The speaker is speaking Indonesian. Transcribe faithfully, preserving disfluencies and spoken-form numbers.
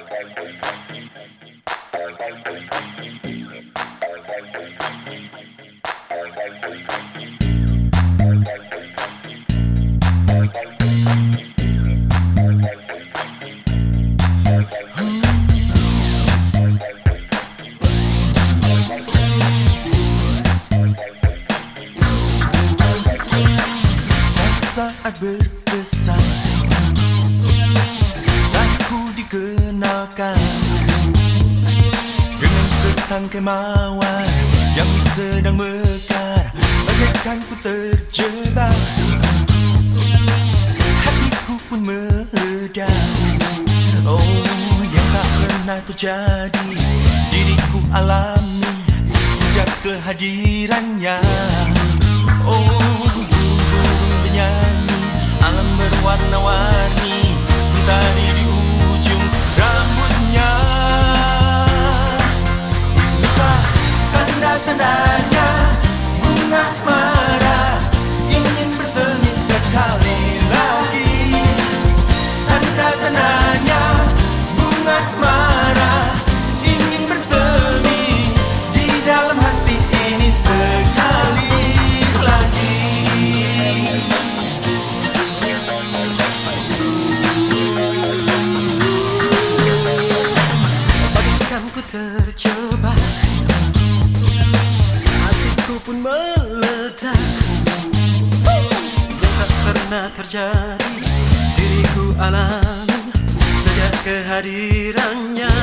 Saat berkesan, saat ku dikenalkan dengan setang kemauan yang sedang mekar, bagaikan ku terjebak. Hatiku pun meledak. Oh, yang tak pernah terjadi, diriku alami sejak kehadirannya. Oh, nyanyi, alam berwarna-warni mentari di ujung rambutnya. Inilah tanda-tandanya bunga asmara ingin bersemi sekali lagi. Tanda-tandanya bunga asmara ingin bersemi di dalam hati ini sekali lagi. Terjebak, hatiku pun meledak. Yang tak pernah terjadi, diriku alami sejak kehadirannya.